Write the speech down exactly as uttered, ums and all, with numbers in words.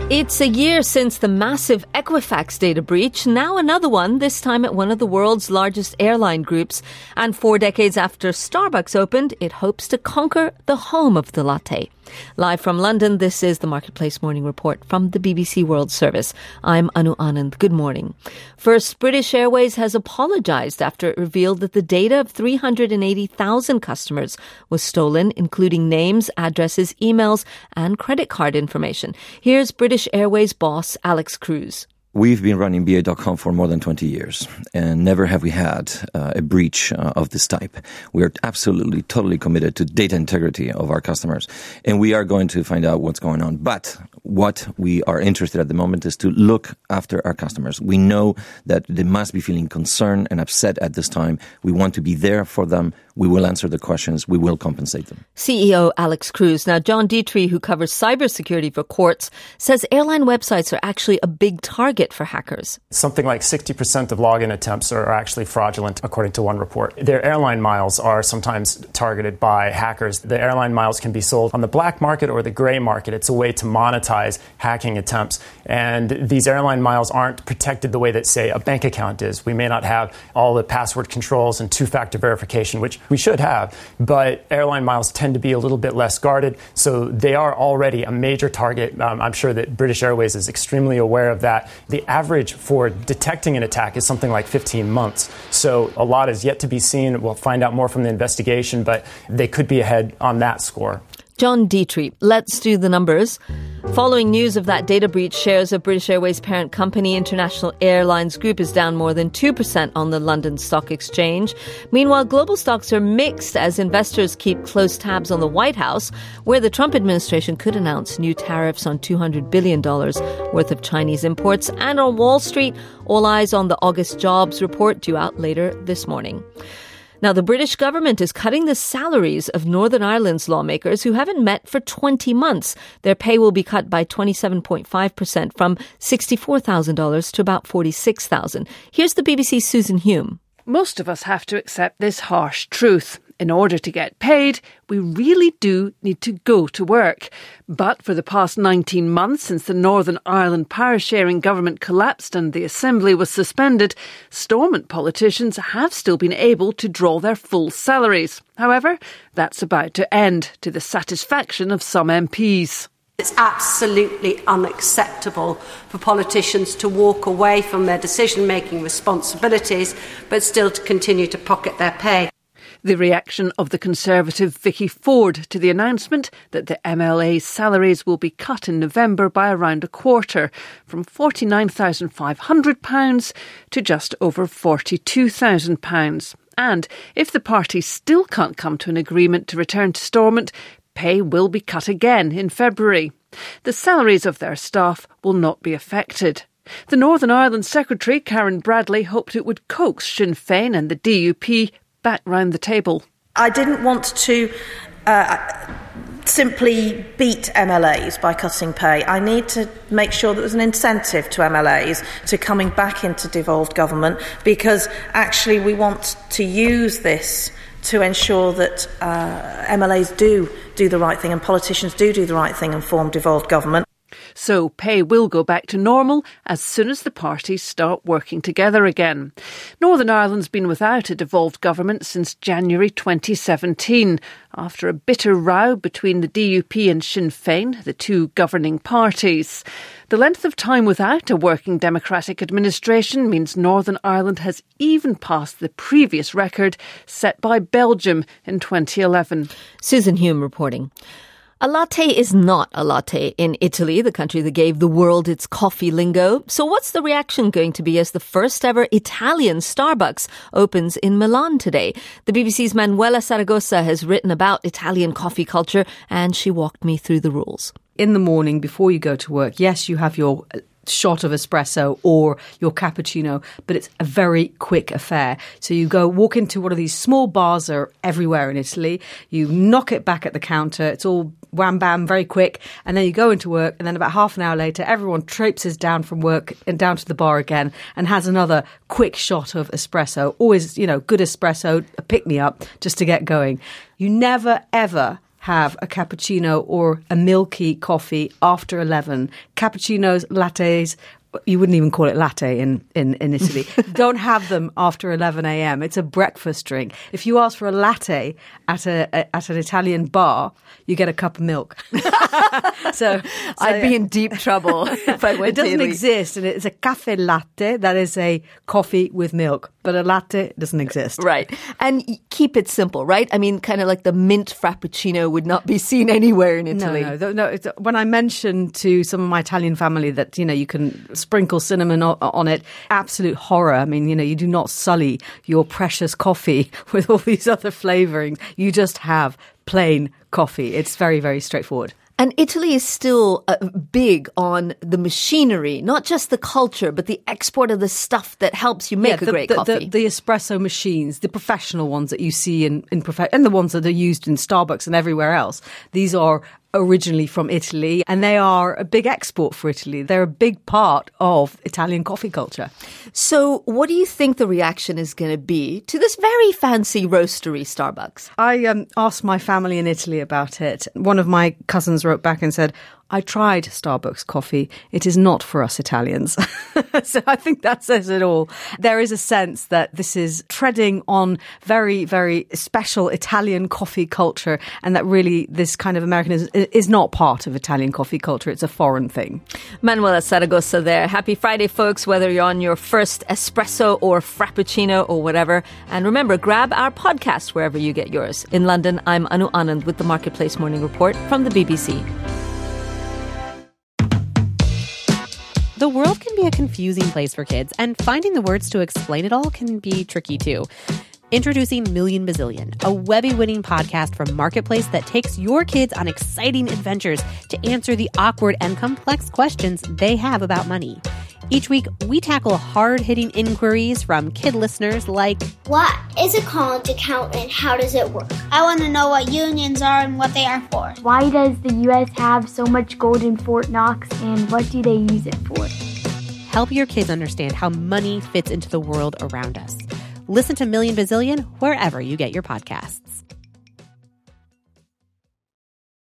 It's a year since the massive Equifax data breach, now another one, this time at one of the world's largest airline groups. And four decades after Starbucks opened, it hopes to conquer the home of the latte. Live from London, this is the Marketplace Morning Report from the B B C World Service. I'm Anu Anand. Good morning. First, British Airways has apologised after it revealed that the data of three hundred eighty thousand customers was stolen, including names, addresses, emails and credit card information. Here's British Airways boss Alex Cruz. We've been running B A dot com for more than twenty years, and never have we had uh, a breach uh, of this type. We are absolutely, totally committed to data integrity of our customers, and we are going to find out what's going on. But what we are interested at the moment is to look after our customers. We know that they must be feeling concerned and upset at this time. We want to be there for them. We will answer the questions. We will compensate them. C E O Alex Cruz. Now, John Dietrich, who covers cybersecurity for Quartz, says airline websites are actually a big target for hackers. Something like sixty percent of login attempts are actually fraudulent, according to one report. Their airline miles are sometimes targeted by hackers. The airline miles can be sold on the black market or the gray market. It's a way to monetize hacking attempts. And these airline miles aren't protected the way that, say, a bank account is. We may not have all the password controls and two-factor verification, which we should have, but airline miles tend to be a little bit less guarded, so they are already a major target. Um, I'm sure that British Airways is extremely aware of that. The average for detecting an attack is something like fifteen months, so a lot is yet to be seen. We'll find out more from the investigation, but they could be ahead on that score. John Dietrich, let's do the numbers. Following news of that data breach, shares of British Airways parent company International Airlines Group is down more than two percent on the London Stock Exchange. Meanwhile, global stocks are mixed as investors keep close tabs on the White House, where the Trump administration could announce new tariffs on two hundred billion dollars worth of Chinese imports. And on Wall Street, all eyes on the August jobs report due out later this morning. Now, the British government is cutting the salaries of Northern Ireland's lawmakers who haven't met for twenty months. Their pay will be cut by twenty-seven point five percent from sixty-four thousand dollars to about forty-six thousand dollars. Here's the B B C's Susan Hume. Most of us have to accept this harsh truth. In order to get paid, we really do need to go to work. But for the past nineteen months, since the Northern Ireland power-sharing government collapsed and the Assembly was suspended, Stormont politicians have still been able to draw their full salaries. However, that's about to end, to the satisfaction of some M Ps. It's absolutely unacceptable for politicians to walk away from their decision-making responsibilities, but still to continue to pocket their pay. The reaction of the Conservative Vicky Ford to the announcement that the M L A's salaries will be cut in November by around a quarter, from forty-nine thousand five hundred pounds to just over forty-two thousand pounds. And if the party still can't come to an agreement to return to Stormont, pay will be cut again in February. The salaries of their staff will not be affected. The Northern Ireland Secretary, Karen Bradley, hoped it would coax Sinn Féin and the D U P back round the table. I didn't want to uh, simply beat M L As by cutting pay. I need to make sure that there's an incentive to M L As to coming back into devolved government, because actually we want to use this to ensure that uh, M L As do do the right thing and politicians do do the right thing and form devolved government. So pay will go back to normal as soon as the parties start working together again. Northern Ireland's been without a devolved government since January twenty seventeen, after a bitter row between the D U P and Sinn Féin, the two governing parties. The length of time without a working democratic administration means Northern Ireland has even passed the previous record set by Belgium in twenty eleven. Susan Hume reporting. A latte is not a latte in Italy, the country that gave the world its coffee lingo. So what's the reaction going to be as the first ever Italian Starbucks opens in Milan today? The B B C's Manuela Saragossa has written about Italian coffee culture, and she walked me through the rules. In the morning, before you go to work, yes, you have your shot of espresso or your cappuccino, but it's a very quick affair. So you go walk into one of these small bars are everywhere in Italy. You knock it back at the counter. It's all wham bam, very quick. And then you go into work, and then about half an hour later, everyone traipses down from work and down to the bar again and has another quick shot of espresso. Always, you know, good espresso, a pick me up just to get going. You never, ever have a cappuccino or a milky coffee after eleven. Cappuccinos, lattes, you wouldn't even call it latte in, in, in Italy. Don't have them after eleven a.m. It's a breakfast drink. If you ask for a latte at a, a at an Italian bar, you get a cup of milk. so, so I'd be in deep trouble if I went It doesn't to exist, and it's a caffè latte. That is a coffee with milk. But a latte doesn't exist. Right. And keep it simple, right? I mean, kind of like the mint frappuccino would not be seen anywhere in Italy. No, no. no it's, when I mentioned to some of my Italian family that, you know, you can sprinkle cinnamon on, on it, absolute horror. I mean, you know, you do not sully your precious coffee with all these other flavorings. You just have plain coffee. It's very, very straightforward. And Italy is still uh, big on the machinery, not just the culture, but the export of the stuff that helps you make yeah, the, a great the, coffee. The, the espresso machines, the professional ones that you see in, in prof- and the ones that are used in Starbucks and everywhere else. These are originally from Italy, and they are a big export for Italy. They're a big part of Italian coffee culture. So what do you think the reaction is going to be to this very fancy roastery Starbucks? I um, asked my family in Italy about it. One of my cousins wrote back and said, I tried Starbucks coffee. It is not for us Italians. So I think that says it all. There is a sense that this is treading on very, very special Italian coffee culture, and that really this kind of Americanism is not part of Italian coffee culture. It's a foreign thing. Manuela Zaragoza there. Happy Friday, folks, whether you're on your first espresso or frappuccino or whatever. And remember, grab our podcast wherever you get yours. In London, I'm Anu Anand with the Marketplace Morning Report from the B B C. The world can be a confusing place for kids, and finding the words to explain it all can be tricky too. Introducing Million Bazillion, a Webby-winning podcast from Marketplace that takes your kids on exciting adventures to answer the awkward and complex questions they have about money. Each week, we tackle hard-hitting inquiries from kid listeners like, what is a college account and how does it work? I want to know what unions are and what they are for. Why does the U S have so much gold in Fort Knox and what do they use it for? Help your kids understand how money fits into the world around us. Listen to Million Bazillion wherever you get your podcasts.